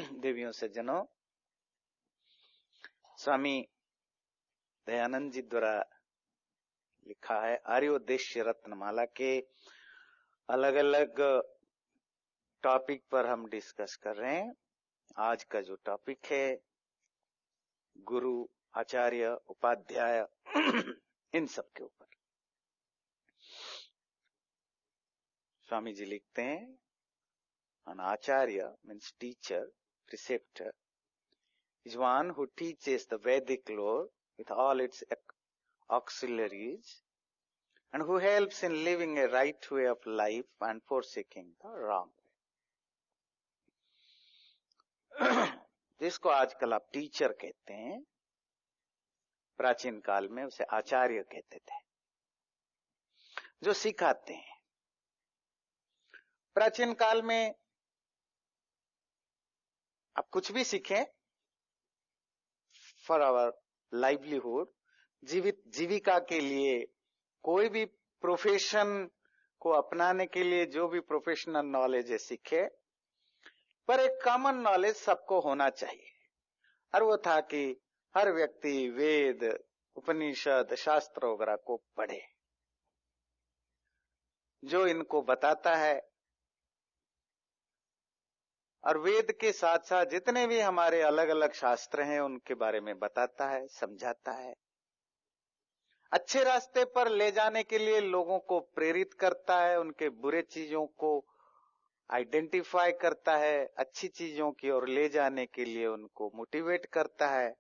देवियों सज्जनों, स्वामी दयानंद जी द्वारा लिखा है आर्योद्देश्य रत्नमाला के अलग अलग टॉपिक पर हम डिस्कस कर रहे हैं। आज का जो टॉपिक है गुरु, आचार्य, उपाध्याय इन सब के ऊपर। स्वामी जी लिखते हैं, an acharya means teacher, preceptor is one who teaches the Vedic lore with all its auxiliaries and who helps in living a right way of life and forsaking the wrong way. जिसको आजकल आप teacher कहते हैं, प्राचीन काल में उसे आचार्य कहते थे, जो सिखाते हैं। प्राचीन काल में आप कुछ भी सीखें फॉर आवर लाइवलीहुड, जीविका के लिए, कोई भी प्रोफेशन को अपनाने के लिए जो भी प्रोफेशनल नॉलेज है सीखे, पर एक कॉमन नॉलेज सबको होना चाहिए। और वो था कि हर व्यक्ति वेद, उपनिषद, शास्त्र वगैरह को पढ़े। जो इनको बताता है और वेद के साथ साथ जितने भी हमारे अलग अलग शास्त्र हैं उनके बारे में बताता है, समझाता है, अच्छे रास्ते पर ले जाने के लिए लोगों को प्रेरित करता है, उनके बुरे चीजों को आइडेंटिफाई करता है, अच्छी चीजों की ओर ले जाने के लिए उनको मोटिवेट करता है।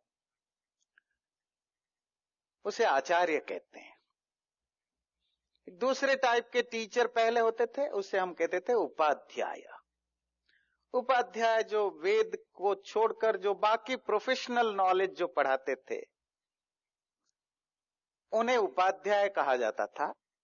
उसे आचार्य कहते हैं। दूसरे टाइप के टीचर पहले होते थे, उसे हम कहते थे उपाध्याय। उपाध्याय जो वेद को छोड़कर जो बाकी प्रोफेशनल नॉलेज जो पढ़ाते थे उन्हें उपाध्याय कहा जाता था।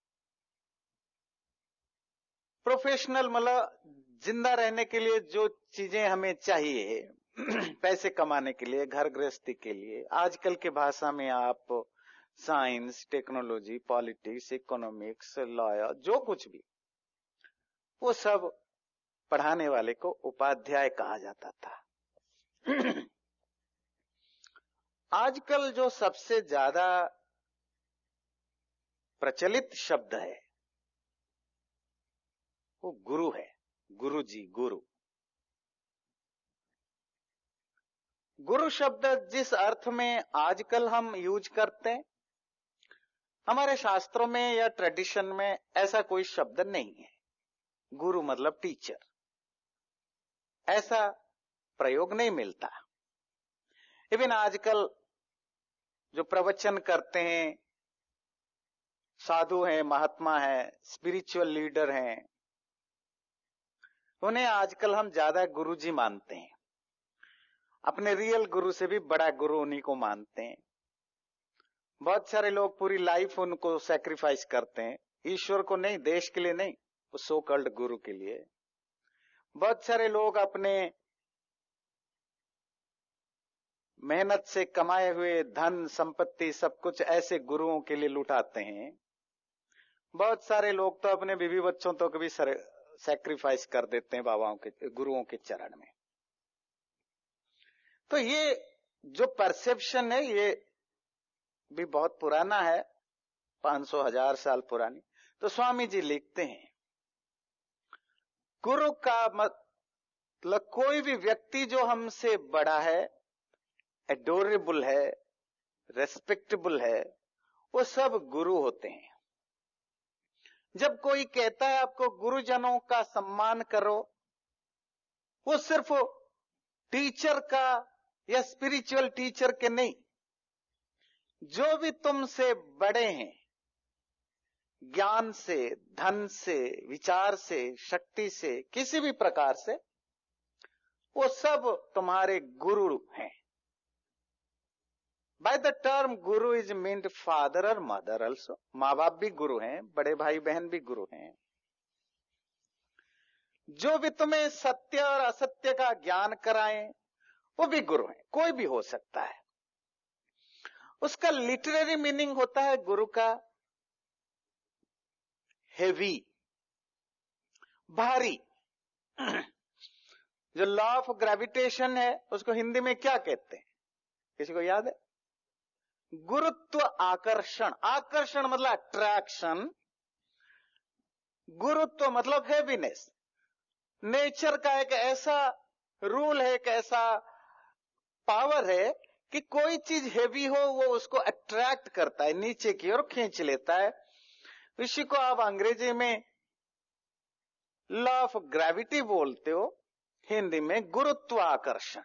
प्रोफेशनल मतलब जिंदा रहने के लिए जो चीजें हमें चाहिए, पैसे कमाने के लिए, घर गृहस्थी के लिए, आजकल के भाषा में आप science, technology, politics, economics, lawyer, जो कुछ भी, वो सब पढ़ाने वाले को उपाध्याय कहा जाता था। आजकल जो सबसे ज्यादा प्रचलित शब्द है वो गुरु है। गुरु जी, गुरु। गुरु शब्द जिस अर्थ में आजकल हम यूज करते हैं, हमारे शास्त्रों में या ट्रेडिशन में ऐसा कोई शब्द नहीं है। गुरु मतलब टीचर, ऐसा प्रयोग नहीं मिलता। इवन आजकल जो प्रवचन करते हैं, साधु हैं, महात्मा हैं, स्पिरिचुअल लीडर हैं, उन्हें आजकल हम ज्यादा गुरुजी मानते हैं। अपने रियल गुरु से भी बड़ा गुरु उन्हीं को मानते हैं। बहुत सारे लोग पूरी लाइफ उनको सैक्रिफाइस करते हैं, ईश्वर को नहीं, देश के लिए नहीं, वो सो कॉल्ड गुरु के लिए। बहुत सारे लोग अपने मेहनत से कमाए हुए धन संपत्ति सब कुछ ऐसे गुरुओं के लिए लुटाते हैं। बहुत सारे लोग तो अपने बीवी बच्चों तो कभी सैक्रिफाइस कर देते हैं बाबाओं के, गुरुओं के चरण में। तो ये जो परसेप्शन है ये भी बहुत पुराना है, 500-1000 साल पुरानी। तो स्वामी जी लिखते हैं, गुरु का मतलब कोई भी व्यक्ति जो हमसे बड़ा है, एडोरेबल है, रेस्पेक्टेबल है, वो सब गुरु होते हैं। जब कोई कहता है आपको गुरुजनों का सम्मान करो, वो सिर्फ टीचर का या स्पिरिचुअल टीचर के नहीं, जो भी तुमसे बड़े हैं, ज्ञान से, धन से, विचार से, शक्ति से, किसी भी प्रकार से, वो सब तुम्हारे गुरु हैं। By the term guru is meant father और मदर ऑल्सो। माँ बाप भी गुरु हैं, बड़े भाई बहन भी गुरु हैं। जो भी तुम्हें सत्य और असत्य का ज्ञान कराएं वो भी गुरु हैं, कोई भी हो सकता है। उसका लिटरेरी मीनिंग होता है गुरु का हेवी, भारी। जो लॉ ऑफ ग्रेविटेशन है उसको हिंदी में क्या कहते हैं? किसी को याद है? गुरुत्व आकर्षण। आकर्षण मतलब अट्रैक्शन, गुरुत्व मतलब हेवीनेस। नेचर का एक ऐसा रूल है, एक ऐसा पावर है कि कोई चीज हेवी हो वो उसको अट्रैक्ट करता है, नीचे की ओर खींच लेता है। इसी को आप अंग्रेजी में लॉ ऑफ ग्रेविटी बोलते हो, हिंदी में गुरुत्वाकर्षण।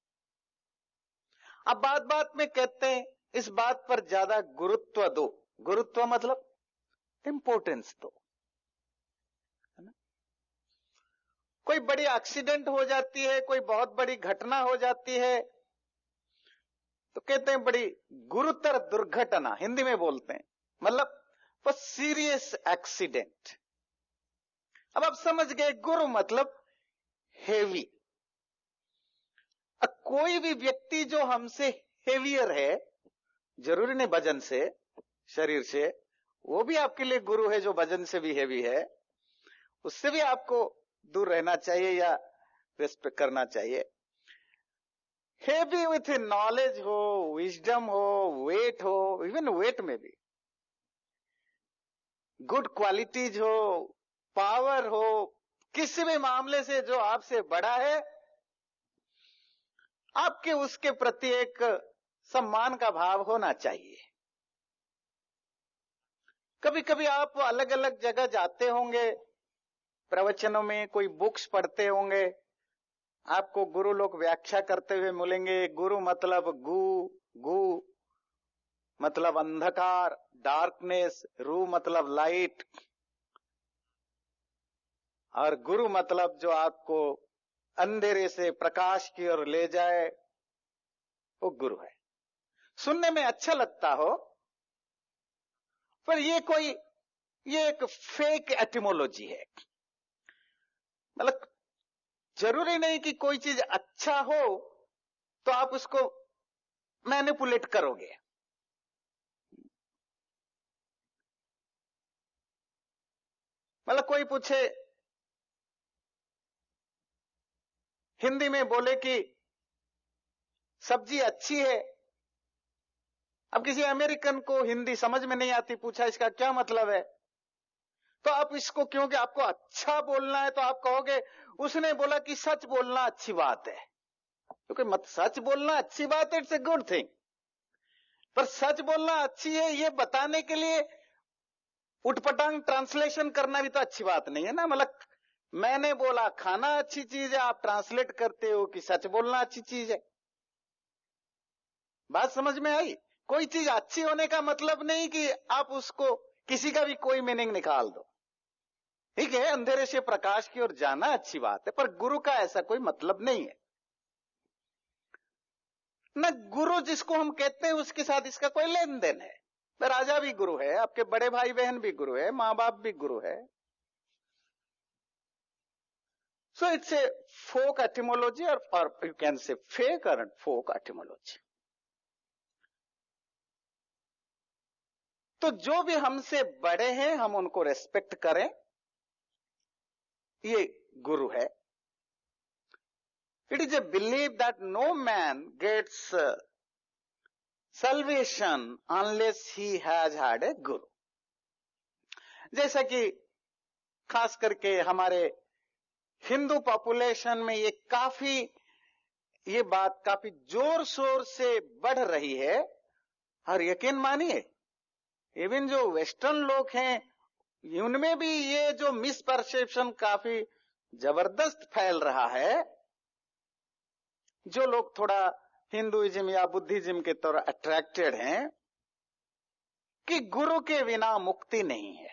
अब बात बात में कहते हैं इस बात पर ज्यादा गुरुत्व दो। गुरुत्व मतलब इंपोर्टेंस दो, है ना? कोई बड़ी एक्सीडेंट हो जाती है, कोई बहुत बड़ी घटना हो जाती है तो कहते हैं बड़ी गुरुतर दुर्घटना, हिंदी में बोलते हैं, मतलब वो सीरियस एक्सीडेंट। अब आप समझ गए, गुरु मतलब हेवी। अब कोई भी व्यक्ति जो हमसे हेवियर है, जरूरी नहीं वजन से, शरीर से, वो भी आपके लिए गुरु है जो वजन से भी हेवी है, उससे भी आपको दूर रहना चाहिए या रेस्पेक्ट करना चाहिए। हेवी विथ नॉलेज हो, विजडम हो, वेट हो, इवन वेट में भी गुड क्वालिटीज हो, पावर हो, किसी भी मामले से जो आपसे बड़ा है, आपके उसके प्रति एक सम्मान का भाव होना चाहिए। कभी कभी आप अलग अलग जगह जाते होंगे, प्रवचनों में कोई बुक्स पढ़ते होंगे, आपको गुरु लोग व्याख्या करते हुए मिलेंगे। गुरु मतलब गु मतलब अंधकार, डार्कनेस, रू मतलब लाइट, और गुरु मतलब जो आपको अंधेरे से प्रकाश की ओर ले जाए, वो गुरु है। सुनने में अच्छा लगता हो, पर ये एक फेक एटिमोलॉजी है। मतलब जरूरी नहीं कि कोई चीज अच्छा हो तो आप उसको मैनिपुलेट करोगे। मतलब कोई पूछे, हिंदी में बोले कि सब्जी अच्छी है, अब किसी अमेरिकन को हिंदी समझ में नहीं आती, पूछा इसका क्या मतलब है, तो आप इसको, क्योंकि आपको अच्छा बोलना है तो आप कहोगे उसने बोला कि सच बोलना अच्छी बात है। क्योंकि सच बोलना अच्छी बात है, इट्स ए गुड थिंग, पर सच बोलना अच्छी है ये बताने के लिए उटपटांग ट्रांसलेशन करना भी तो अच्छी बात नहीं है ना। मतलब मैंने बोला खाना अच्छी चीज है, आप ट्रांसलेट करते हो कि सच बोलना अच्छी चीज है। बात समझ में आई? कोई चीज अच्छी होने का मतलब नहीं कि आप उसको किसी का भी कोई मीनिंग निकाल दो। ठीक है, अंधेरे से प्रकाश की ओर जाना अच्छी बात है, पर गुरु का ऐसा कोई मतलब नहीं है न। गुरु जिसको हम कहते हैं उसके साथ इसका कोई लेन देन है। राजा भी गुरु है, आपके बड़े भाई बहन भी गुरु है, मां बाप भी गुरु है। So it's a folk etymology, और यू कैन से फेक और फोक एटिमोलॉजी। तो जो भी हमसे बड़े हैं हम उनको रेस्पेक्ट करें, ये गुरु है। It is a believe that no man gets salvation unless he has had a guru। जैसा कि खास करके हमारे हिंदू पॉपुलेशन में ये बात काफी जोर शोर से बढ़ रही है, और यकीन मानिए इवन जो वेस्टर्न लोग हैं उनमें भी ये जो मिसपरसेप्शन काफी जबरदस्त फैल रहा है। जो लोग थोड़ा हिंदुइज्म या बुद्धिज्म के तरफ अट्रैक्टेड हैं कि गुरु के बिना मुक्ति नहीं है।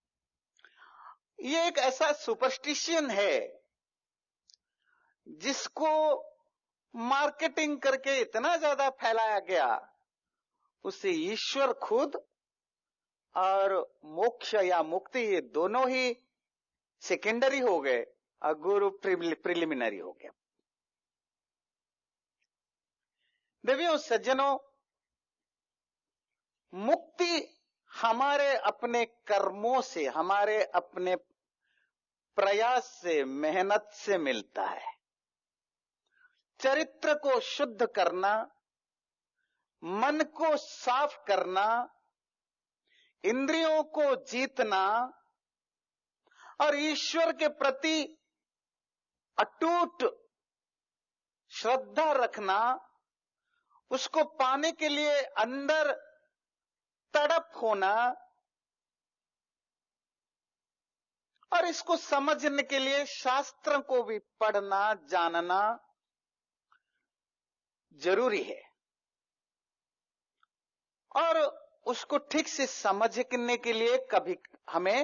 ये एक ऐसा सुपरस्टिशन है जिसको मार्केटिंग करके इतना ज्यादा फैलाया गया, उससे ईश्वर खुद और मोक्ष या मुक्ति ये दोनों ही सेकेंडरी हो गए और गुरु प्रिलिमिनरी हो गया। देवियों सज्जनों, मुक्ति हमारे अपने कर्मों से, हमारे अपने प्रयास से, मेहनत से मिलता है। चरित्र को शुद्ध करना, मन को साफ करना, इंद्रियों को जीतना और ईश्वर के प्रति अटूट श्रद्धा रखना, उसको पाने के लिए अंदर तड़प होना और इसको समझने के लिए शास्त्रों को भी पढ़ना जानना जरूरी है। और उसको ठीक से समझने के लिए कभी हमें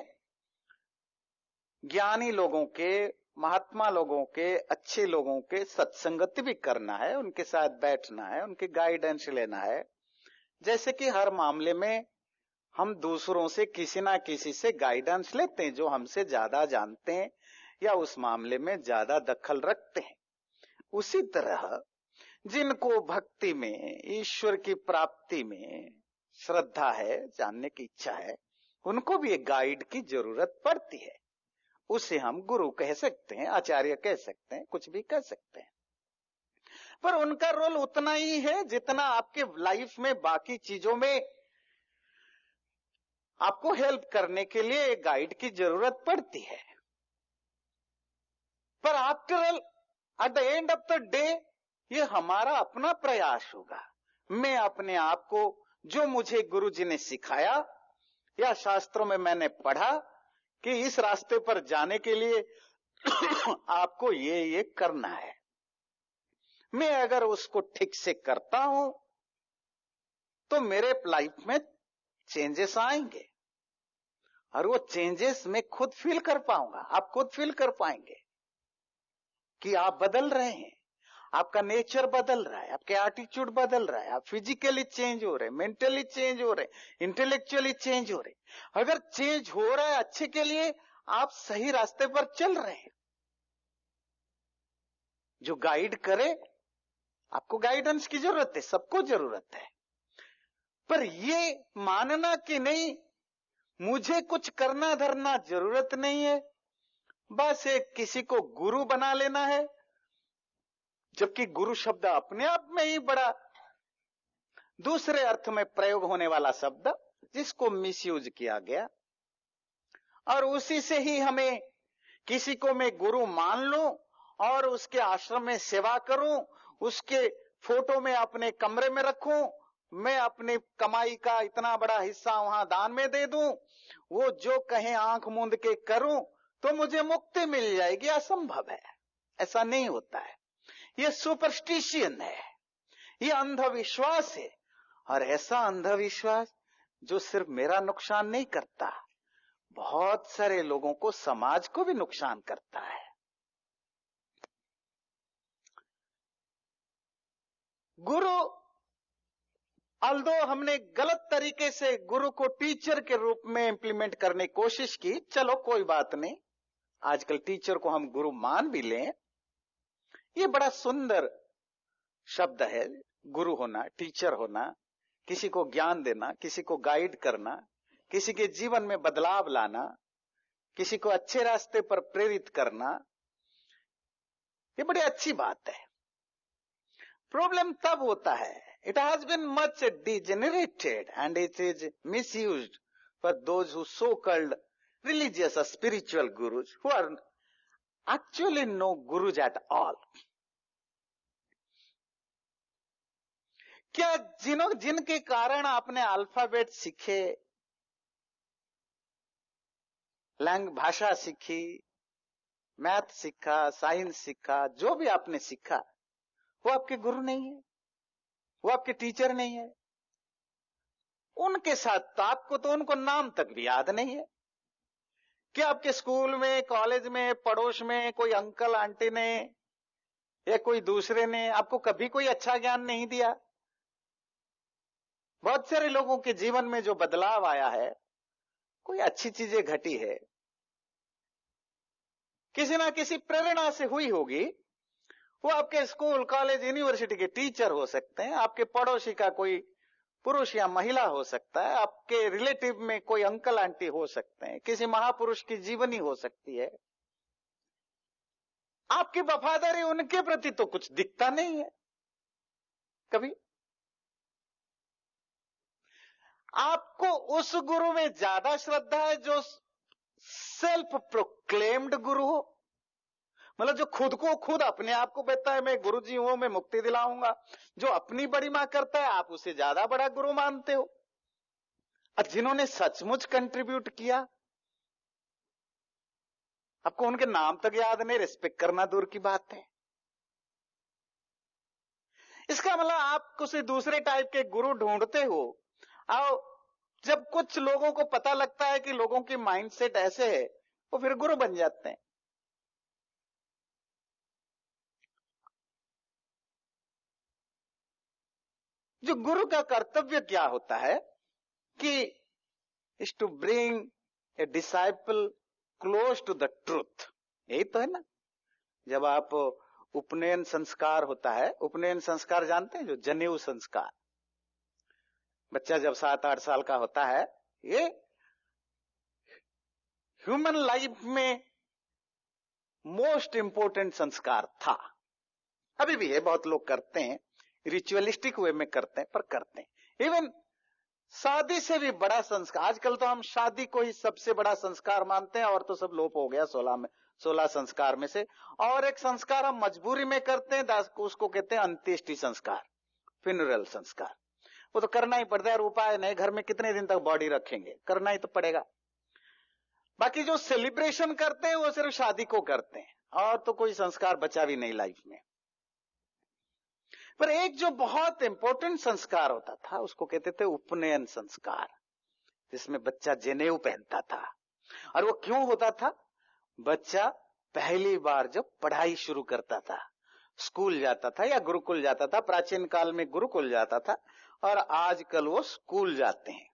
ज्ञानी लोगों के, महात्मा लोगों के, अच्छे लोगों के सत्संगति भी करना है, उनके साथ बैठना है, उनके गाइडेंस लेना है। जैसे कि हर मामले में हम दूसरों से किसी ना किसी से गाइडेंस लेते हैं, जो हमसे ज्यादा जानते हैं या उस मामले में ज्यादा दखल रखते हैं। उसी तरह जिनको भक्ति में, ईश्वर की प्राप्ति में श्रद्धा है, जानने की इच्छा है, उनको भी एक गाइड की जरूरत पड़ती है। उसे हम गुरु कह सकते हैं, आचार्य कह सकते हैं, कुछ भी कह सकते हैं, पर उनका रोल उतना ही है जितना आपके लाइफ में बाकी चीजों में आपको हेल्प करने के लिए एक गाइड की जरूरत पड़ती है। पर after all, at the end of the day, ये हमारा अपना प्रयास होगा। मैं अपने आप को, जो मुझे गुरुजी ने सिखाया या शास्त्रों में मैंने पढ़ा कि इस रास्ते पर जाने के लिए आपको ये करना है, मैं अगर उसको ठीक से करता हूं तो मेरे लाइफ में चेंजेस आएंगे और वो चेंजेस मैं खुद फील कर पाऊंगा। आप खुद फील कर पाएंगे कि आप बदल रहे हैं, आपका नेचर बदल रहा है, आपके एटीट्यूड बदल रहा है, आप फिजिकली चेंज हो रहे, मेंटली चेंज हो रहे, इंटेलेक्चुअली चेंज हो रहे। अगर चेंज हो रहा है अच्छे के लिए, आप सही रास्ते पर चल रहे हैं। जो गाइड करे, आपको गाइडेंस की जरूरत है, सबको जरूरत है, पर ये मानना कि नहीं मुझे कुछ करना धरना जरूरत नहीं है, बस एक किसी को गुरु बना लेना है, जबकि गुरु शब्द अपने आप में ही बड़ा दूसरे अर्थ में प्रयोग होने वाला शब्द, जिसको मिसयूज किया गया। और उसी से ही हमें, किसी को मैं गुरु मान लूं और उसके आश्रम में सेवा करूं, उसके फोटो में अपने कमरे में रखूं, मैं अपनी कमाई का इतना बड़ा हिस्सा वहां दान में दे दूं, वो जो कहे आंख मूंद के करूं तो मुझे मुक्ति मिल जाएगी, असंभव है। ऐसा नहीं होता है। ये सुपरस्टिशियन है, ये अंधविश्वास है, और ऐसा अंधविश्वास जो सिर्फ मेरा नुकसान नहीं करता, बहुत सारे लोगों को, समाज को भी नुकसान करता है। गुरु, अल्दो हमने गलत तरीके से गुरु को टीचर के रूप में इंप्लीमेंट करने की कोशिश की, चलो कोई बात नहीं, आजकल टीचर को हम गुरु मान भी लें, ये बड़ा सुंदर शब्द है, गुरु होना, टीचर होना, किसी को ज्ञान देना, किसी को गाइड करना, किसी के जीवन में बदलाव लाना, किसी को अच्छे रास्ते पर प्रेरित करना, ये बड़ी अच्छी बात है। प्रॉब्लम तब होता है, it has been much degenerated and it is misused for those who so-called religious or spiritual gurus who are actually no gurus at all. क्या जिनके कारण आपने अल्फाबेट सीखे, भाषा सीखी, मैथ सीखा, साइंस सीखा, जो भी आपने सीखा, वो आपके गुरु नहीं है, वो आपके टीचर नहीं है। उनके साथ तो आपको तो उनको नाम तक भी याद नहीं है। क्या आपके स्कूल में, कॉलेज में, पड़ोस में कोई अंकल आंटी ने या कोई दूसरे ने आपको कभी कोई अच्छा ज्ञान नहीं दिया? बहुत सारे लोगों के जीवन में जो बदलाव आया है, कोई अच्छी चीजें घटी है, किसी ना किसी प्रेरणा से हुई होगी। वो आपके स्कूल, कॉलेज, यूनिवर्सिटी के टीचर हो सकते हैं, आपके पड़ोसी का कोई पुरुष या महिला हो सकता है, आपके रिलेटिव में कोई अंकल आंटी हो सकते हैं, किसी महापुरुष की जीवनी हो सकती है। आपकी वफादारी उनके प्रति तो कुछ दिखता नहीं है कभी। आपको उस गुरु में ज्यादा श्रद्धा है जो सेल्फ प्रोक्लेम्ड गुरु हो, मतलब जो खुद को खुद अपने आप को कहता है मैं गुरु जी हूं, मैं मुक्ति दिलाऊंगा, जो अपनी बड़ी मां करता है, आप उसे ज्यादा बड़ा गुरु मानते हो। और जिन्होंने सचमुच कंट्रीब्यूट किया, आपको उनके नाम तक याद नहीं, रिस्पेक्ट करना दूर की बात है। इसका मतलब आप किसी दूसरे टाइप के गुरु ढूंढते हो, और जब कुछ लोगों को पता लगता है कि लोगों की माइंडसेट ऐसे है, वो फिर गुरु बन जाते हैं। जो गुरु का कर्तव्य क्या होता है कि is to bring a disciple close to the truth. यही तो है ना। जब आप उपनयन संस्कार होता है, उपनयन संस्कार जानते हैं, जो जनेऊ संस्कार, बच्चा जब 7-8 साल का होता है, ये ह्यूमन लाइफ में मोस्ट इंपोर्टेंट संस्कार था। अभी भी है, बहुत लोग करते हैं, रिचुअलिस्टिक वे में करते हैं, पर करते हैं। इवन शादी से भी बड़ा संस्कार, आजकल तो हम शादी को ही सबसे बड़ा संस्कार मानते हैं, और तो सब लोप हो गया 16 संस्कार में से। और एक संस्कार हम मजबूरी में करते हैं, उसको कहते हैं अंत्येष्टि संस्कार, फ्यूनरल संस्कार। वो तो करना ही पड़ता है, उपाय नहीं, घर में कितने दिन तक बॉडी रखेंगे, करना ही तो पड़ेगा। बाकी जो सेलिब्रेशन करते हैं वो सिर्फ शादी को करते हैं, और तो कोई संस्कार बचा भी नहीं लाइफ में। पर एक जो बहुत इंपॉर्टेंट संस्कार होता था, उसको कहते थे उपनयन संस्कार, जिसमें बच्चा जनेऊ पहनता था। और वो क्यों होता था? बच्चा पहली बार जब पढ़ाई शुरू करता था, स्कूल जाता था या गुरुकुल जाता था। प्राचीन काल में गुरुकुल जाता था, और आजकल वो स्कूल जाते हैं।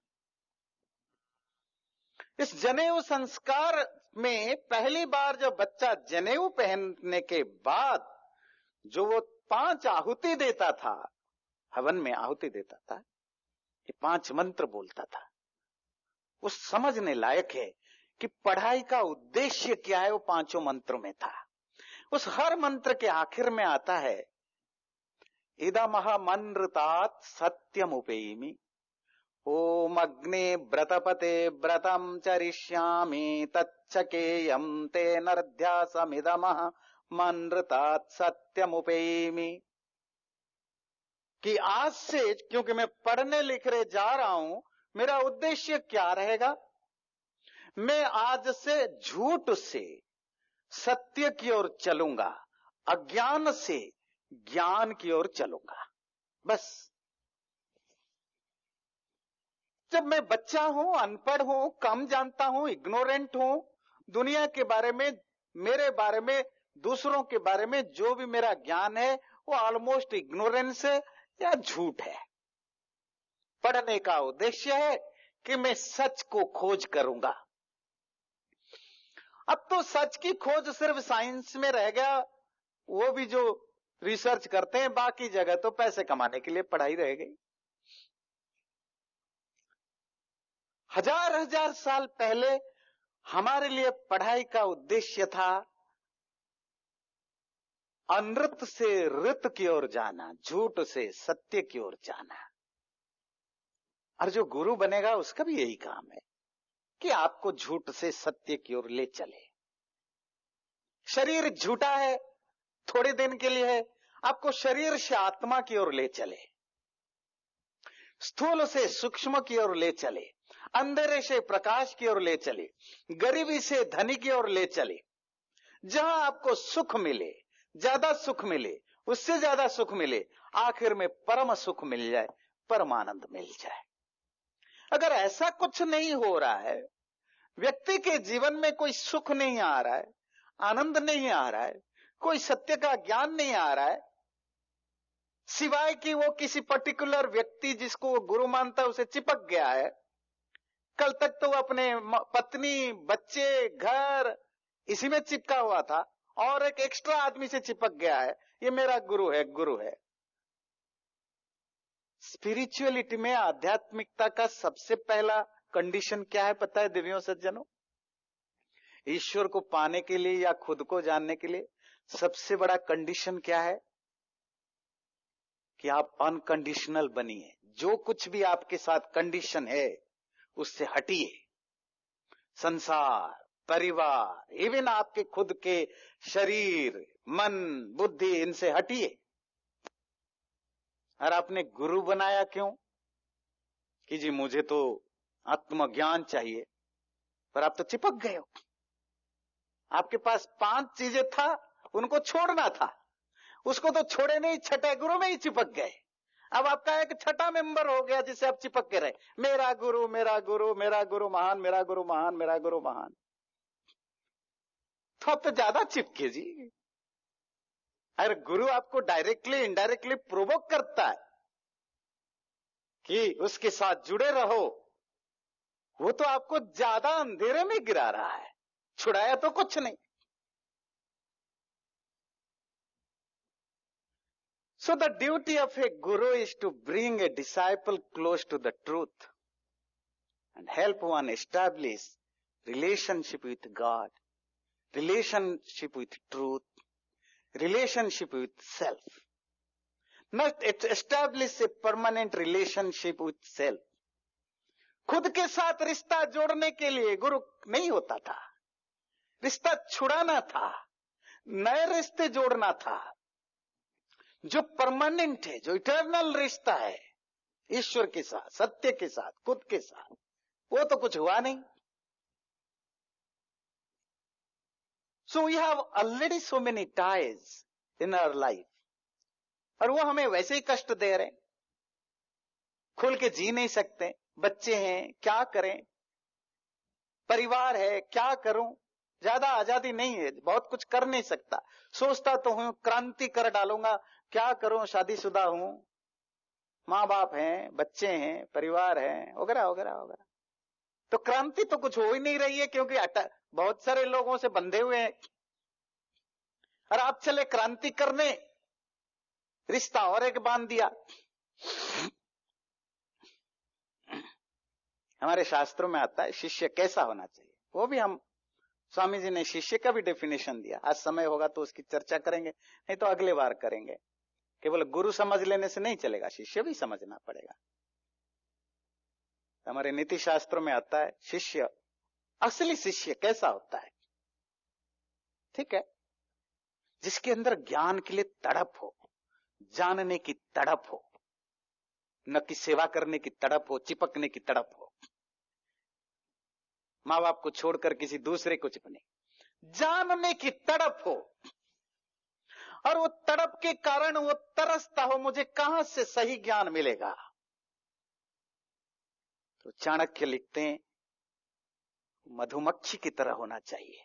इस जनेऊ संस्कार में पहली बार जब बच्चा जनेऊ पहनने के बाद जो वो 5 आहुति देता था, हवन में आहुति देता था, ये 5 मंत्र बोलता था, वो समझने लायक है कि पढ़ाई का उद्देश्य क्या है। वो 5 मंत्रों में था। उस हर मंत्र के आखिर में आता है, इदमह मनृतात सत्यम उपेयिमि, ओम अग्ने व्रतपते व्रतम चरिष्यामि तच्चकेयम तेनर्ध्यासमिदमः मनृतात सत्यमुपेयिमि। कि आज से, क्योंकि मैं पढ़ने लिखने जा रहा हूं, मेरा उद्देश्य क्या रहेगा? मैं आज से झूठ से सत्य की ओर चलूंगा, अज्ञान से ज्ञान की ओर चलूंगा। बस। जब मैं बच्चा हूं, अनपढ़ हूं, कम जानता हूं, इग्नोरेंट हूं, दुनिया के बारे में, मेरे बारे में, दूसरों के बारे में जो भी मेरा ज्ञान है वो ऑलमोस्ट इग्नोरेंस है या झूठ है। पढ़ने का उद्देश्य है कि मैं सच को खोज करूंगा। अब तो सच की खोज सिर्फ साइंस में रह गया, वो भी जो रिसर्च करते हैं, बाकी जगह तो पैसे कमाने के लिए पढ़ाई रह गई। हजार साल पहले हमारे लिए पढ़ाई का उद्देश्य था अनृत से ऋत की ओर जाना, झूठ से सत्य की ओर जाना। और जो गुरु बनेगा उसका भी यही काम है कि आपको झूठ से सत्य की ओर ले चले। शरीर झूठा है, थोड़े दिन के लिए है, आपको शरीर से आत्मा की ओर ले चले, स्थूल से सूक्ष्म की ओर ले चले, अंधेरे से प्रकाश की ओर ले चले, गरीबी से धनी की ओर ले चले। जहां आपको सुख मिले, ज्यादा सुख मिले, उससे ज्यादा सुख मिले, आखिर में परम सुख मिल जाए, परमानंद मिल जाए। अगर ऐसा कुछ नहीं हो रहा है, व्यक्ति के जीवन में कोई सुख नहीं आ रहा है, आनंद नहीं आ रहा है, कोई सत्य का ज्ञान नहीं आ रहा है, सिवाय कि वो किसी पर्टिकुलर व्यक्ति जिसको वो गुरु मानता है उसे चिपक गया है। कल तक तो वो अपने पत्नी, बच्चे, घर इसी में चिपका हुआ था, और एक एक्स्ट्रा आदमी से चिपक गया है, ये मेरा गुरु है, गुरु है। स्पिरिचुअलिटी में, आध्यात्मिकता का सबसे पहला कंडीशन क्या है पता है दिव्यों सज्जनों? ईश्वर को पाने के लिए या खुद को जानने के लिए सबसे बड़ा कंडीशन क्या है कि आप अनकंडीशनल बनिए। जो कुछ भी आपके साथ कंडीशन है उससे हटिए। संसार, परिवार, इवन आपके खुद के शरीर, मन, बुद्धि, इनसे हटिए। और आपने गुरु बनाया क्यों? कि जी मुझे तो आत्मज्ञान चाहिए, पर आप तो चिपक गए हो। आपके पास 5 चीजें था, उनको छोड़ना था, उसको तो छोड़े नहीं, छठे गुरु में ही चिपक गए। अब आपका एक छठा मेंबर हो गया जिसे आप चिपक के रहे, मेरा गुरु, मेरा गुरु, मेरा गुरु महान, मेरा गुरु महान, मेरा गुरु महान। तो आप तो ज्यादा चिपके जी। अगर गुरु आपको डायरेक्टली इनडायरेक्टली प्रोवोक करता है कि उसके साथ जुड़े रहो, वो तो आपको ज्यादा अंधेरे में गिरा रहा है, छुड़ाया तो कुछ नहीं। So the duty of a guru is to bring a disciple close to the truth and help one establish relationship with God, relationship with truth, relationship with self. Not establish a permanent relationship with self. खुद के साथ रिश्ता जोड़ने के लिए गुरु नहीं होता था, रिश्ता छुड़ाना था, नए रिश्ते जोड़ना था, जो परमानेंट है, जो इटर्नल रिश्ता है ईश्वर के साथ, सत्य के साथ, खुद के साथ, वो तो कुछ हुआ नहीं। So we have already so many ties in our life, और वो हमें वैसे ही कष्ट दे रहे, खुल के जी नहीं सकते। बच्चे हैं, क्या करें, परिवार है, क्या करूं, ज्यादा आजादी नहीं है, बहुत कुछ कर नहीं सकता। सोचता तो हूं क्रांति कर डालूंगा, क्या करूं, शादीशुदा हूं, माँ बाप हैं, बच्चे हैं, परिवार है, वगैरह वगैरह वगैरह। तो क्रांति तो कुछ हो ही नहीं रही है, क्योंकि बहुत सारे लोगों से बंधे हुए हैं। और आप चले क्रांति करने, रिश्ता और एक बांध दिया। हमारे शास्त्रों में आता है शिष्य कैसा होना चाहिए, वो भी हम, स्वामी जी ने शिष्य का भी डेफिनेशन दिया। आज समय होगा तो उसकी चर्चा करेंगे, नहीं तो अगले बार करेंगे। केवल गुरु समझ लेने से नहीं चलेगा, शिष्य भी समझना पड़ेगा। हमारे नीति शास्त्रों में आता है शिष्य, असली शिष्य कैसा होता है, ठीक है, जिसके अंदर ज्ञान के लिए तड़प हो, जानने की तड़प हो, न कि सेवा करने की तड़प हो, चिपकने की तड़प हो, माँ बाप को छोड़कर किसी दूसरे को चिपने, जानने की तड़प हो। और वो तड़प के कारण वो तरसता हो, मुझे कहां से सही ज्ञान मिलेगा। तो चाणक्य लिखते हैं मधुमक्खी की तरह होना चाहिए।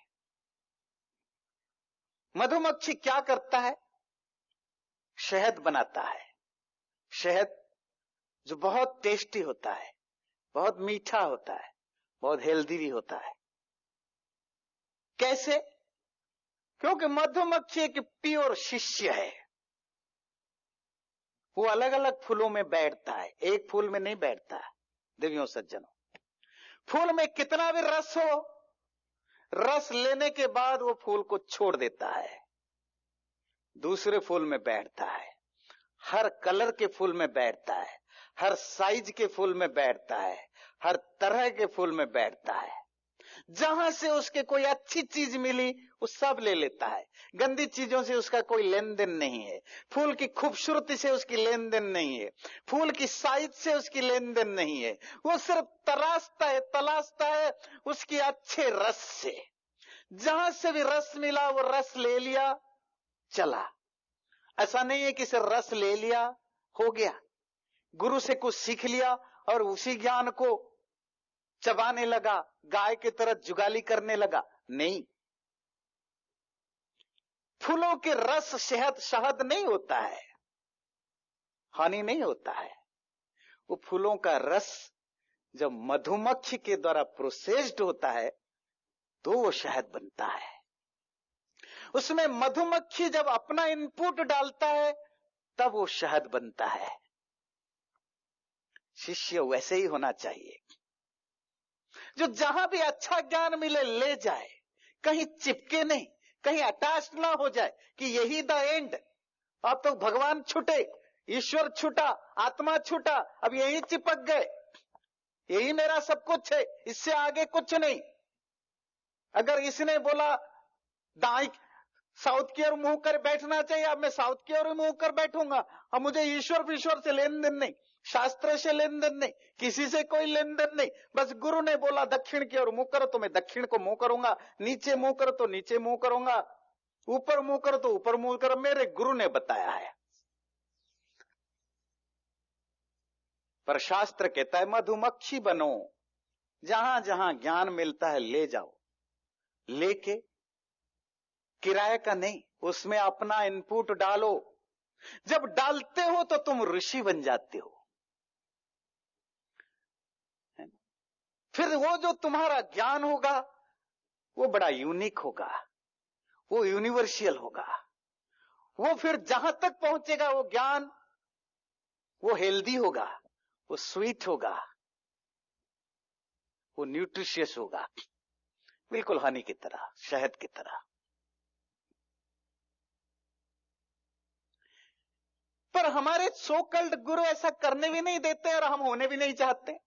मधुमक्खी क्या करता है, शहद बनाता है, शहद जो बहुत टेस्टी होता है, बहुत मीठा होता है, बहुत हेल्दी भी होता है। कैसे? क्योंकि मधुमक्खी एक प्योर शिष्य है। वो अलग अलग फूलों में बैठता है, एक फूल में नहीं बैठता है। देवियों सज्जनों, फूल में कितना भी रस हो, रस लेने के बाद वो फूल को छोड़ देता है, दूसरे फूल में बैठता है। हर कलर के फूल में बैठता है, हर साइज के फूल में बैठता है, हर तरह के फूल में बैठता है। जहां से उसके कोई अच्छी चीज मिली वो सब ले लेता है, गंदी चीजों से उसका कोई लेन देन नहीं है। फूल की खूबसूरती से उसकी लेन देन नहीं है, फूल की साइज से उसकी लेन देन नहीं है। वो सिर्फ तलाशता है उसकी अच्छे रस से। जहां से भी रस मिला वो रस ले लिया, चला। ऐसा नहीं है कि सिर्फ रस ले लिया हो गया, गुरु से कुछ सीख लिया और उसी ज्ञान को चबाने लगा, गाय की तरह जुगाली करने लगा। नहीं, फूलों के रस शहद नहीं होता है, हनी नहीं होता है। वो फूलों का रस जब मधुमक्खी के द्वारा प्रोसेस्ड होता है तो वो शहद बनता है। उसमें मधुमक्खी जब अपना इनपुट डालता है तब वो शहद बनता है। शिष्य वैसे ही होना चाहिए, जो जहां भी अच्छा ज्ञान मिले ले जाए, कहीं चिपके नहीं, कहीं अटैच ना हो जाए कि यही द एंड, अब तो भगवान छूटे, ईश्वर छूटा, आत्मा छूटा, अब यही चिपक गए, यही मेरा सब कुछ है, इससे आगे कुछ नहीं। अगर इसने बोला दाई साउथ की ओर मुंह कर बैठना चाहिए, अब मैं साउथ की ओर मुंह कर बैठूंगा। अब मुझे ईश्वर से लेन देन नहीं, शास्त्र से लेन देन नहीं, किसी से कोई लेन देन नहीं। बस गुरु ने बोला दक्षिण की ओर मुंह करो तो मैं दक्षिण को मुंह करूंगा, नीचे मुंह करो तो नीचे मुंह करूंगा, ऊपर मुंह करो तो ऊपर मुंह करो, मेरे गुरु ने बताया है। पर शास्त्र कहता है मधुमक्खी बनो, जहां जहां ज्ञान मिलता है ले जाओ, लेके किराए का नहीं, उसमें अपना इनपुट डालो। जब डालते हो तो तुम ऋषि बन जाते हो। फिर वो जो तुम्हारा ज्ञान होगा वो बड़ा यूनिक होगा, वो यूनिवर्सल होगा। वो फिर जहां तक पहुंचेगा वो ज्ञान, वो हेल्दी होगा, वो स्वीट होगा, वो न्यूट्रिशियस होगा, बिल्कुल हनी की तरह, शहद की तरह। पर हमारे सो कल्ड गुरु ऐसा करने भी नहीं देते और हम होने भी नहीं चाहते।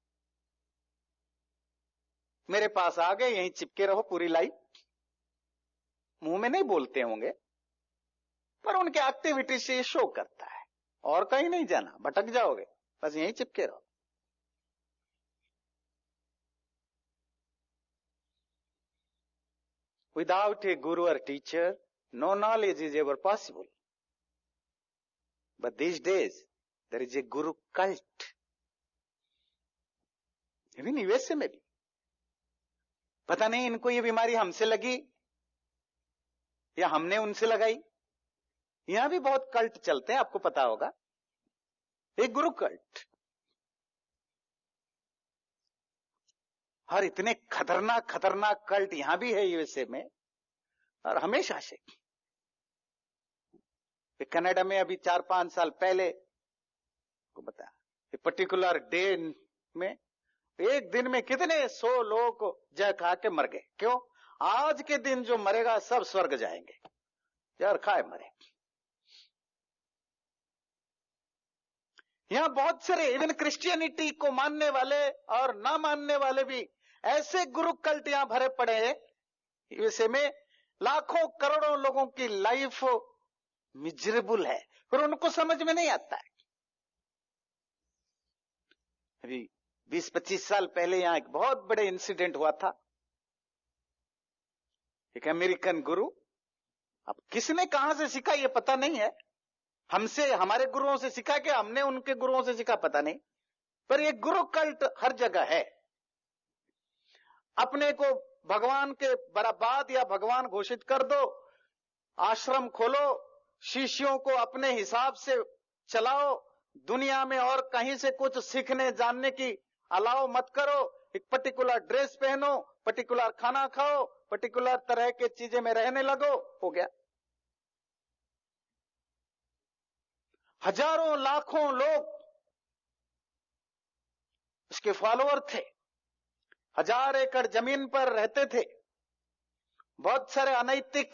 मेरे पास आ गए, यहीं चिपके रहो पूरी लाइफ, मुंह में नहीं बोलते होंगे पर उनके एक्टिविटी से शो करता है, और कहीं नहीं जाना, भटक जाओगे, बस यहीं चिपके रहो। Without a guru or teacher, no knowledge is ever possible. But these days, there is a guru cult. Even USA में भी, पता नहीं इनको ये बीमारी हमसे लगी या हमने उनसे लगाई। यहां भी बहुत कल्ट चलते हैं, आपको पता होगा, एक गुरु कल्ट। और इतने खतरनाक खतरनाक कल्ट यहां भी है यूएसए में, और हमेशा से। कनाडा में अभी 4-5 साल पहले को बताया, पर्टिकुलर डे में एक दिन में कितने 100 लोग जहर खा के मर गए। क्यों? आज के दिन जो मरेगा सब स्वर्ग जाएंगे, जहर खाए मरे। यहां बहुत सारे इवन क्रिश्चियनिटी को मानने वाले और ना मानने वाले भी ऐसे गुरु कल्ट यहां भरे पड़े हैं यूएसए में। लाखों करोड़ों लोगों की लाइफ मिजरेबल है, पर उनको समझ में नहीं आता है। अभी 20-25 साल पहले यहां एक बहुत बड़े इंसिडेंट हुआ था। एक अमेरिकन गुरु, अब किसने कहां से सीखा ये पता नहीं है, हमसे हमारे गुरुओं से सीखा कि हमने उनके गुरुओं से सीखा पता नहीं, पर ये गुरु कल्ट हर जगह है। अपने को भगवान के बराबर या भगवान घोषित कर दो, आश्रम खोलो, शिष्यों को अपने हिसाब से चलाओ, दुनिया में और कहीं से कुछ सीखने जानने की अलाउ मत करो। एक पर्टिकुलर ड्रेस पहनो, पर्टिकुलर खाना खाओ, पर्टिकुलर तरह के चीजें में रहने लगो, हो गया। हजारों लाखों लोग उसके फॉलोअर थे, 1000 एकड़ जमीन पर रहते थे, बहुत सारे अनैतिक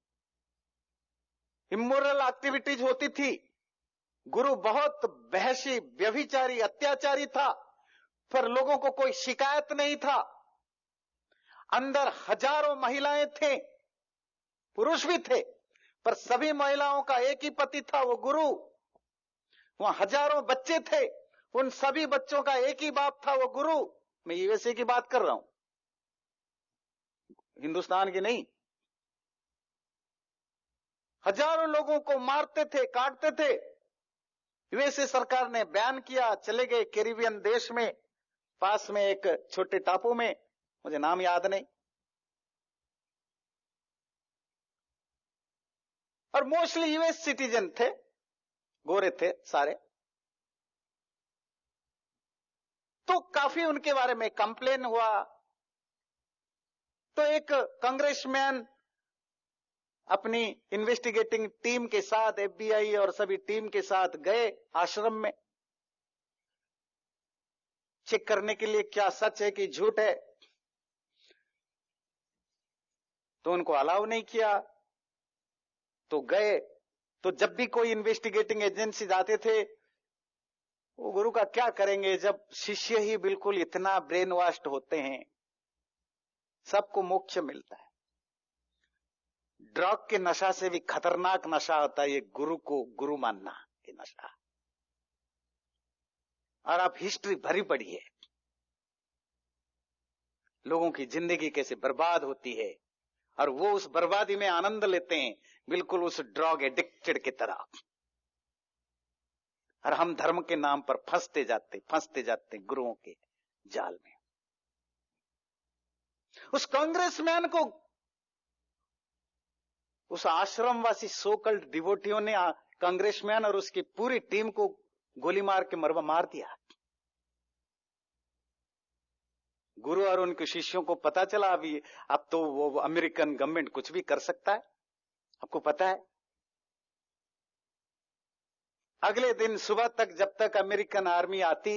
इमोरल एक्टिविटीज होती थी। गुरु बहुत बहसी, व्यभिचारी, अत्याचारी था, पर लोगों को कोई शिकायत नहीं था। अंदर हजारों महिलाएं थे, पुरुष भी थे, पर सभी महिलाओं का एक ही पति था, वो गुरु। वहां हजारों बच्चे थे, उन सभी बच्चों का एक ही बाप था, वो गुरु। मैं यूएसए की बात कर रहा हूं, हिंदुस्तान की नहीं। हजारों लोगों को मारते थे, काटते थे। यूएसए सरकार ने बैन किया, चले गए कैरिबियन देश में, पास में एक छोटे टापू में, मुझे नाम याद नहीं। और मोस्टली यूएस सिटीजन थे, गोरे थे सारे। तो काफी उनके बारे में कंप्लेन हुआ। तो एक कांग्रेसमैन अपनी इन्वेस्टिगेटिंग टीम के साथ, एफबीआई और सभी टीम के साथ गए आश्रम में, चेक करने के लिए क्या सच है कि झूठ है। तो उनको अलाउ नहीं किया। तो गए, तो जब भी कोई इन्वेस्टिगेटिंग एजेंसी जाते थे, वो गुरु का क्या करेंगे जब शिष्य ही बिल्कुल इतना ब्रेन वॉश्ड होते हैं। सबको मोक्ष मिलता है। ड्रग के नशा से भी खतरनाक नशा होता है ये गुरु को गुरु मानना ये नशा। और आप हिस्ट्री भरी पड़ी है, लोगों की जिंदगी कैसे बर्बाद होती है, और वो उस बर्बादी में आनंद लेते हैं, बिल्कुल उस ड्रग एडिक्टेड की तरह। और हम धर्म के नाम पर फंसते जाते गुरुओं के जाल में। उस कांग्रेसमैन को, उस आश्रमवासी सोकल्ड डिवोटियों ने कांग्रेसमैन और उसकी पूरी टीम को गोली मार के मार दिया। गुरु और उनके शिष्यों को पता चला अभी अब तो वो अमेरिकन गवर्नमेंट कुछ भी कर सकता है, आपको पता है। अगले दिन सुबह तक, जब तक अमेरिकन आर्मी आती,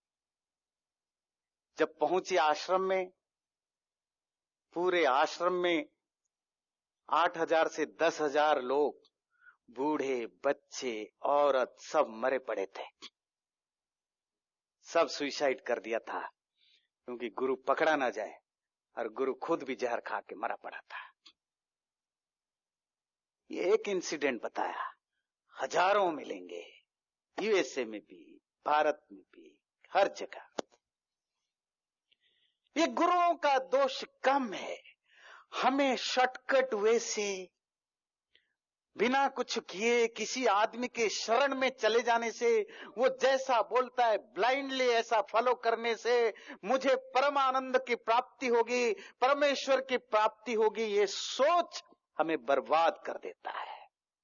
जब पहुंची आश्रम में, पूरे आश्रम में 8,000 से 10,000 लोग, बूढ़े बच्चे औरत सब मरे पड़े थे। सब सुसाइड कर दिया था क्योंकि गुरु पकड़ा ना जाए, और गुरु खुद भी जहर खा के मरा पड़ा था। ये एक इंसिडेंट बताया, हजारों मिलेंगे, यूएसए में भी, भारत में भी, हर जगह। ये गुरुओं का दोष कम है। हमें शॉर्टकट वे से, बिना कुछ किए किसी आदमी के शरण में चले जाने से, वो जैसा बोलता है ब्लाइंडली ऐसा फॉलो करने से मुझे परम आनंद की प्राप्ति होगी, परमेश्वर की प्राप्ति होगी, ये सोच हमें बर्बाद कर देता है।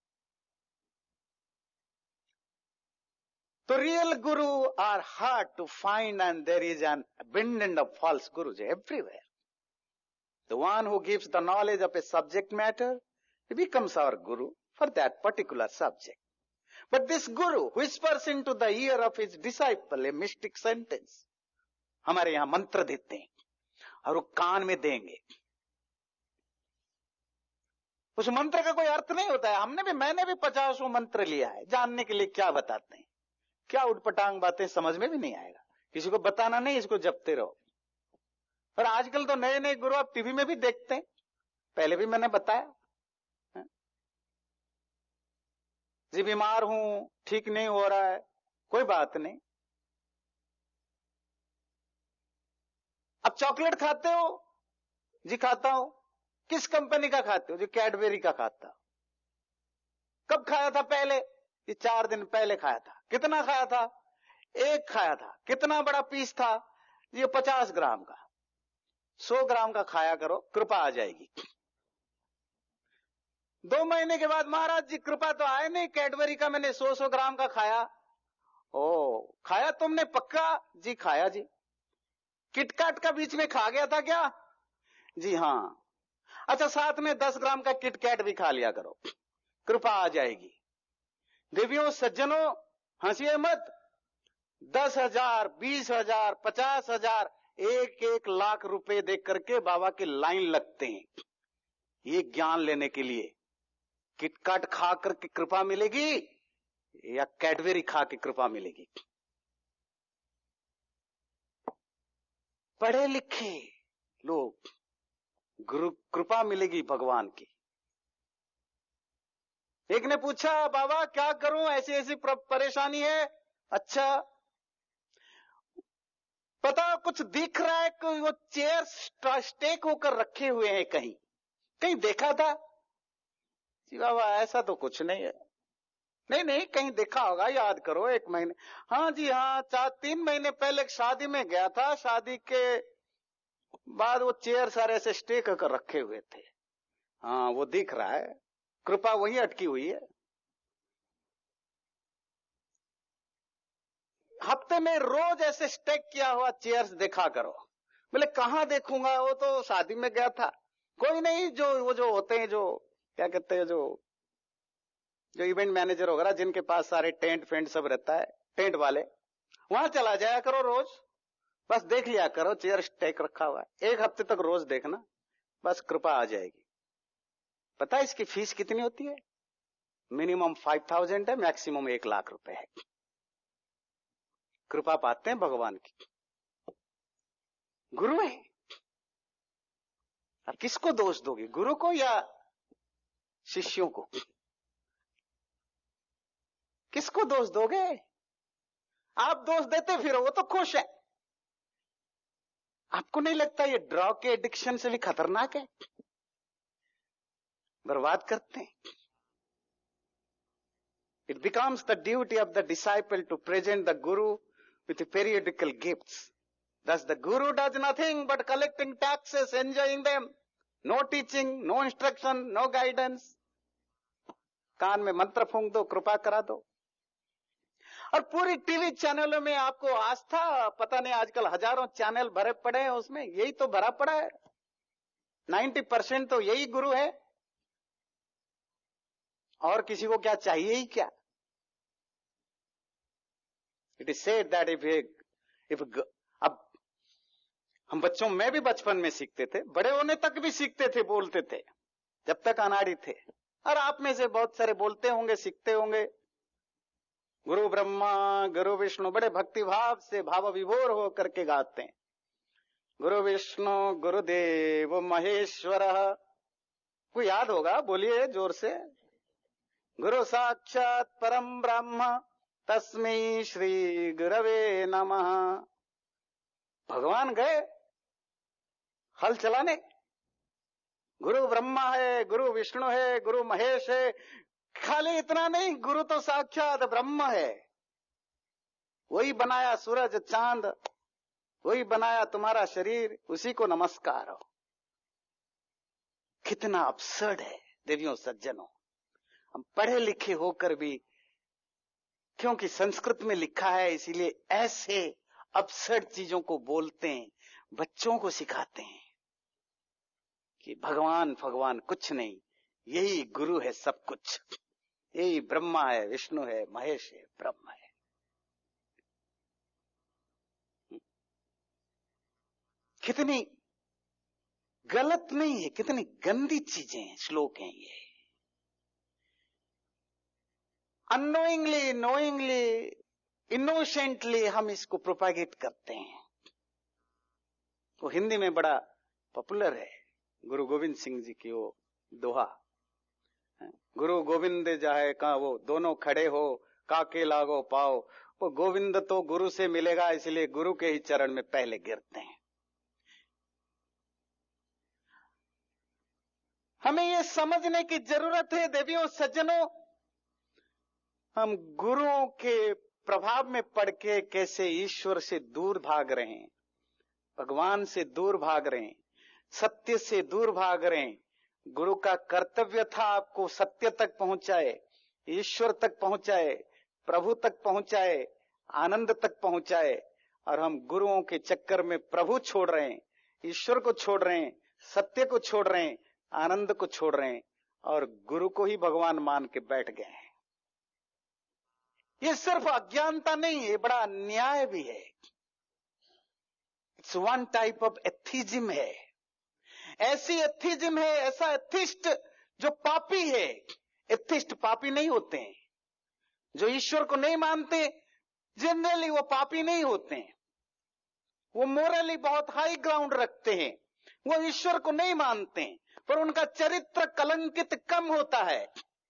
तो real guru are hard to find, and there is an abundance of false gurus everywhere. The one who gives the knowledge of a subject matter, he becomes our guru for that particular subject. But this guru whispers into the ear of his disciple a mystic sentence. हमारे यहां मंत्र देते हैं और वो कान में देंगे। उस मंत्र का कोई अर्थ नहीं होता है। मैंने भी 50 मंत्र लिया है, जानने के लिए क्या बताते हैं, क्या उटपटांग बातें, समझ में भी नहीं आएगा। किसी को बताना नहीं, इसको जपते रहो। और आजकल तो नए नए गुरु आप टीवी में भी देखते हैं, पहले भी मैंने बताया। जी बीमार हूं, ठीक नहीं हो रहा है, कोई बात नहीं। अब चॉकलेट खाते हो? जी खाता हूं। किस कंपनी का खाते हो? जी कैडबेरी का खाता हूं। कब खाया था? पहले, ये 4 दिन पहले खाया था। कितना खाया था? 1 खाया था। कितना बड़ा पीस था? ये 50 ग्राम का। 100 ग्राम का खाया करो, कृपा आ जाएगी। 2 महीने के बाद, महाराज जी कृपा तो आए नहीं, कैडबरी का मैंने 100 ग्राम का खाया। ओ, खाया तुमने पक्का? जी खाया जी। किटकैट का बीच में खा गया था क्या? जी हां। अच्छा, साथ में 10 ग्राम का किटकैट भी खा लिया करो, कृपा आ जाएगी। देवियों सज्जनों, हंसिए मत। 10,000, 20,000, 50,000, 1-1 लाख रुपए दे करके बाबा की लाइन लगते हैं ये ज्ञान लेने के लिए। किटकैट खा करके कृपा मिलेगी या कैडबेरी खा के कृपा मिलेगी? पढ़े लिखे लोग, गुरु कृपा मिलेगी भगवान की। एक ने पूछा, बाबा क्या करूं, ऐसी ऐसी परेशानी है। अच्छा, पता कुछ दिख रहा है कि वो चेयर स्टेक होकर रखे हुए हैं, कहीं कहीं देखा था? जी बाबा ऐसा तो कुछ नहीं है। नहीं, कहीं देखा होगा, याद करो। 1 महीने, हाँ जी हाँ, 3 महीने पहले एक शादी में गया था, शादी के बाद वो चेयर सारे से स्टेक होकर रखे हुए थे। हाँ वो दिख रहा है, कृपा वही अटकी हुई है। हफ्ते में रोज ऐसे स्टेक किया हुआ चेयर्स देखा करो। बोले कहां देखूंगा, वो तो शादी में गया था। कोई नहीं, वो जो होते हैं, जो क्या कहते हैं, जो इवेंट मैनेजर वगैरह, जिनके पास सारे टेंट फेंट सब रहता है, टेंट वाले, वहां चला जाया करो रोज, बस देख लिया करो, चेयर स्टेक रखा हुआ है। 1 हफ्ते तक रोज देखना, बस कृपा आ जाएगी। पता है इसकी फीस कितनी होती है? मिनिमम 5,000 है, मैक्सिमम 1,00,000 रुपए है। कृपा पाते हैं भगवान की, गुरु है। अब किसको दोष दोगे, गुरु को या शिष्यों को? किसको दोष दोगे? आप दोष देते फिरो, वो तो खुश है। आपको नहीं लगता ये ड्रग के एडिक्शन से भी खतरनाक है? बर्बाद करते हैं। It becomes the duty of the disciple to present the guru with periodical gifts. Thus the guru does nothing but collecting taxes, enjoying them. No teaching, no instruction, no guidance. कान में मंत्र फूंक दो, कृपा करा दो। और पूरी टीवी चैनलों में आपको आस्था, पता नहीं आजकल हजारों चैनल भरे पड़े हैं, उसमें यही तो भरा पड़ा है। 90% तो यही गुरु है, और किसी को क्या चाहिए ही क्या? It is said that if अब हम बच्चों में भी बचपन में सीखते थे, बड़े होने तक भी सीखते थे, बोलते थे जब तक अनाड़ी थे। और आप में से बहुत सारे बोलते होंगे, सीखते होंगे। गुरु ब्रह्मा गुरु विष्णु, बड़े भक्ति भाव से भाव विभोर होकर के गाते हैं। गुरु विष्णु गुरुदेव महेश्वर। कोई याद होगा, बोलिए जोर से। गुरु साक्षात परम ब्रह्म तस्मै श्री गुरवे नमः। भगवान गए हल चलाने। गुरु ब्रह्मा है, गुरु विष्णु है, गुरु महेश है। खाली इतना नहीं, गुरु तो साक्षात ब्रह्म है। वही बनाया सूरज चांद, वही बनाया तुम्हारा शरीर, उसी को नमस्कार हो। कितना अपसर्ड है देवियों सज्जनों। हम पढ़े लिखे होकर भी, क्योंकि संस्कृत में लिखा है इसीलिए ऐसे अपसर्ड चीजों को बोलते हैं, बच्चों को सिखाते हैं कि भगवान भगवान कुछ नहीं, यही गुरु है सब कुछ, यही ब्रह्मा है, विष्णु है, महेश है, ब्रह्म है। कितनी गलत नहीं है, कितनी गंदी चीजें हैं, श्लोक हैं ये। अननोइंगली, नोइंगली, इनोसेंटली हम इसको प्रोपागेट करते हैं। वो हिंदी में बड़ा पॉपुलर है, गुरु गोविंद सिंह जी की वो दोहा, गुरु गोविंद जाए का वो दोनों खड़े हो, काके लागो पाओ। वो गोविंद तो गुरु से मिलेगा, इसलिए गुरु के ही चरण में पहले गिरते हैं। हमें ये समझने की जरूरत है देवियों सज्जनों, हम गुरुओं के प्रभाव में पड़ के कैसे ईश्वर से दूर भाग रहे हैं, भगवान से दूर भाग रहे हैं, सत्य से दूर भाग रहे हैं। गुरु का कर्तव्य था आपको सत्य तक पहुंचाए, ईश्वर तक पहुंचाए, प्रभु तक पहुंचाए, आनंद तक पहुंचाए। और हम गुरुओं के चक्कर में प्रभु छोड़ रहे हैं, ईश्वर को छोड़ रहे हैं, सत्य को छोड़ रहे हैं, आनंद को छोड़ रहे हैं, और गुरु को ही भगवान मान के बैठ गए हैं। ये सिर्फ अज्ञानता नहीं है, बड़ा अन्याय भी है। It's one type of atheism है। ऐसी एथिज्म है, ऐसा एथिस्ट जो पापी है। एथिस्ट पापी नहीं होते हैं, जो ईश्वर को नहीं मानते जनरली वो पापी नहीं होते हैं। वो मोरली बहुत हाई ग्राउंड रखते हैं, वो ईश्वर को नहीं मानते हैं, पर उनका चरित्र कलंकित कम होता है।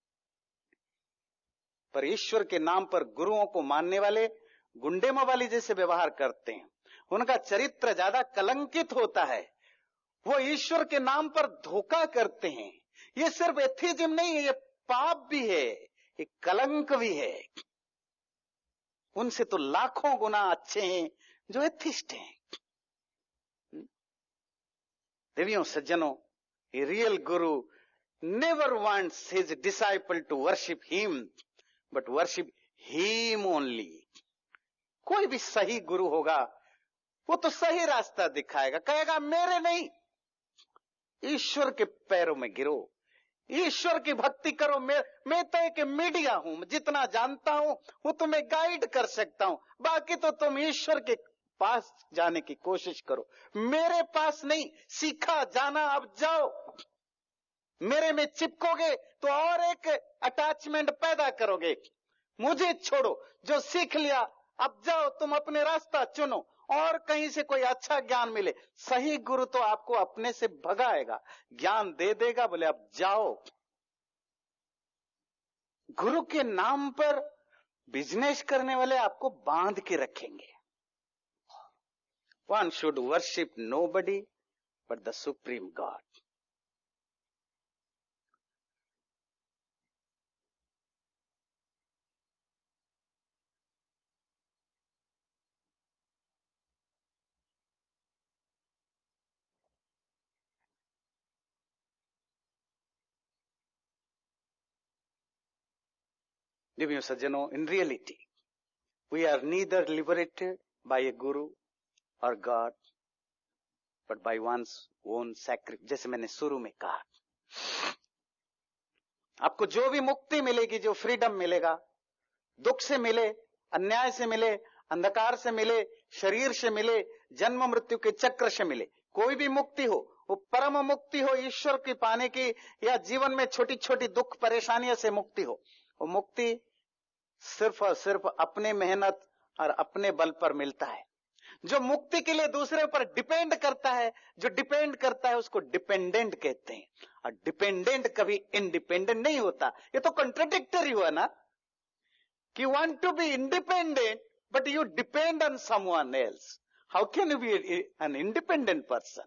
पर ईश्वर के नाम पर गुरुओं को मानने वाले गुंडे मवाली जैसे व्यवहार करते हैं, उनका चरित्र ज्यादा कलंकित होता है। वो ईश्वर के नाम पर धोखा करते हैं। ये सिर्फ एथिज्म नहीं है, ये पाप भी है, ये कलंक भी है। उनसे तो लाखों गुना अच्छे हैं जो एथिस्ट हैं। देवियों सज्जनों, a real guru never wants his disciple to worship him but worship him only. कोई भी सही गुरु होगा वो तो सही रास्ता दिखाएगा, कहेगा मेरे नहीं, ईश्वर के पैरों में गिरो, ईश्वर की भक्ति करो। मैं तो एक मीडिया हूं, जितना जानता हूं वो तुम्हें गाइड कर सकता हूं, बाकी तो तुम ईश्वर के पास जाने की कोशिश करो, मेरे पास नहीं। सीखा जाना, अब जाओ। मेरे में चिपकोगे तो और एक अटैचमेंट पैदा करोगे। मुझे छोड़ो, जो सीख लिया अब जाओ तुम अपने रास्ता चुनो और कहीं से कोई अच्छा ज्ञान मिले। सही गुरु तो आपको अपने से भगाएगा, ज्ञान दे देगा, बोले अब जाओ। गुरु के नाम पर बिजनेस करने वाले आपको बांध के रखेंगे। One should worship nobody but the Supreme God. Dear Sajjano, in reality, we are neither liberated by a guru or God, but by one's own sacrifice. जैसे मैंने शुरू में कहा, आपको जो भी मुक्ति मिलेगी, जो फ्रीडम मिलेगा, दुख से मिले, अन्याय से मिले, अंधकार से मिले, शरीर से मिले, जन्म मृत्यु के चक्र से मिले, कोई भी मुक्ति हो, वो परम मुक्ति हो ईश्वर की पाने की, या जीवन में छोटी छोटी दुख परेशानियों से मुक्ति हो, वो मुक्ति सिर्फ और सिर्फ अपने मेहनत और अपने बल पर मिलता है। जो मुक्ति के लिए दूसरे पर डिपेंड करता है, जो डिपेंड करता है उसको डिपेंडेंट कहते हैं, और डिपेंडेंट कभी इंडिपेंडेंट नहीं होता। ये तो कॉन्ट्राडिक्टरी हुआ ना, कि you want to be independent but you depend on someone else. How can you be an independent person?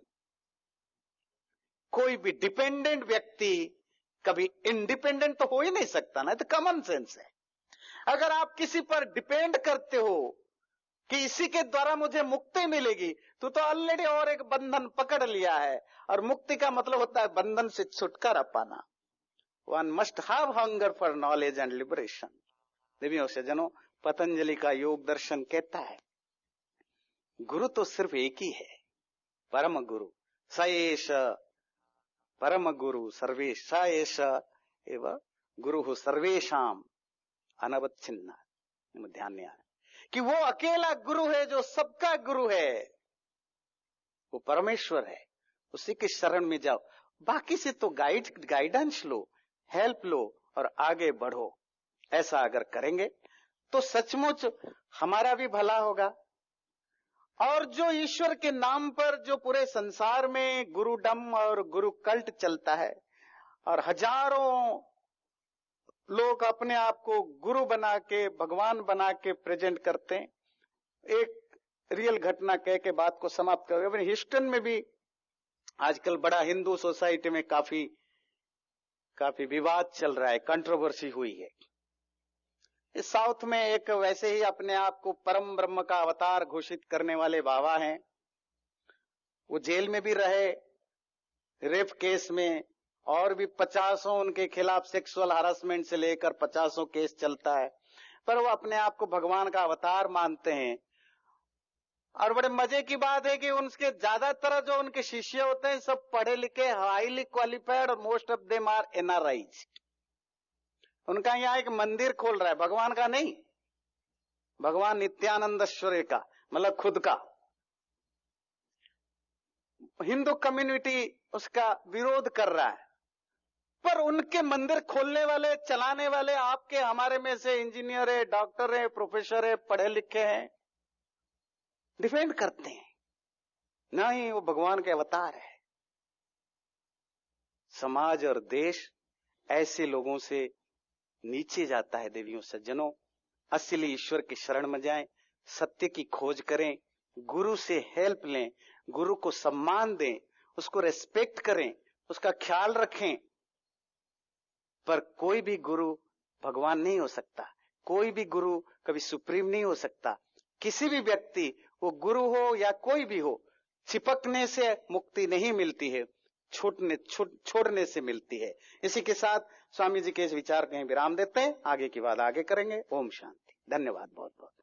कोई भी डिपेंडेंट व्यक्ति कभी इंडिपेंडेंट तो हो ही नहीं सकता ना, तो कॉमन सेंस है। अगर आप किसी पर डिपेंड करते हो कि इसी के द्वारा मुझे मुक्ति मिलेगी, तो ऑलरेडी और एक बंधन पकड़ लिया है, और मुक्ति का मतलब होता है बंधन से छुटकारा पाना। One must have hunger for knowledge and liberation. देवियों से जनों, पतंजलि का योग दर्शन कहता है गुरु तो सिर्फ एक ही है, परम गुरु। स एष परम गुरु सर्वेश, स एष एव गुरु सर्वेशाम अनवच्छिन्न। ध्यान नहीं आया कि वो अकेला गुरु है जो सबका गुरु है, वो परमेश्वर है। उसी के शरण में जाओ, बाकी से तो गाइडेंस लो, हेल्प लो और आगे बढ़ो। ऐसा अगर करेंगे तो सचमुच हमारा भी भला होगा। और जो ईश्वर के नाम पर जो पूरे संसार में गुरुडम और गुरु कल्ट चलता है, और हजारों लोग अपने आप को गुरु बना के, भगवान बना के प्रेजेंट करते हैं। एक रियल घटना कह के बात को समाप्त करेंगे। अपने ह्यूस्टन में भी आजकल बड़ा हिंदू सोसाइटी में काफी विवाद चल रहा है, कंट्रोवर्सी हुई है। इस साउथ में एक वैसे ही अपने आप को परम ब्रह्म का अवतार घोषित करने वाले बाबा हैं, वो जेल में भी रहे रेप केस में, और भी 50 उनके खिलाफ सेक्सुअल हरासमेंट से लेकर 50 केस चलता है, पर वो अपने आप को भगवान का अवतार मानते हैं। और बड़े मजे की बात है कि उनके ज्यादातर जो उनके शिष्य होते हैं सब पढ़े लिखे, हाईली क्वालिफाइड, और most of them are NRIs. उनका यहाँ एक मंदिर खोल रहा है, भगवान का नहीं, भगवान नित्यानंदेश्वर का, मतलब खुद का। हिंदू कम्युनिटी उसका विरोध कर रहा है, पर उनके मंदिर खोलने वाले, चलाने वाले आपके हमारे में से इंजीनियर है, डॉक्टर है, प्रोफेसर है, पढ़े लिखे हैं, डिफेंड करते हैं। नहीं, वो भगवान के अवतार है। समाज और देश ऐसे लोगों से नीचे जाता है। देवियों सज्जनों, असली ईश्वर की शरण में जाएं, सत्य की खोज करें, गुरु से हेल्प लें, गुरु को सम्मान दें, उसको रेस्पेक्ट करें, उसका ख्याल रखें। पर कोई भी गुरु भगवान नहीं हो सकता, कोई भी गुरु कभी सुप्रीम नहीं हो सकता। किसी भी व्यक्ति, वो गुरु हो या कोई भी हो, चिपकने से मुक्ति नहीं मिलती है, छोड़ने से मिलती है। इसी के साथ स्वामी जी के इस विचार कहीं विराम देते हैं, आगे की बात आगे करेंगे। ओम शांति। धन्यवाद बहुत बहुत।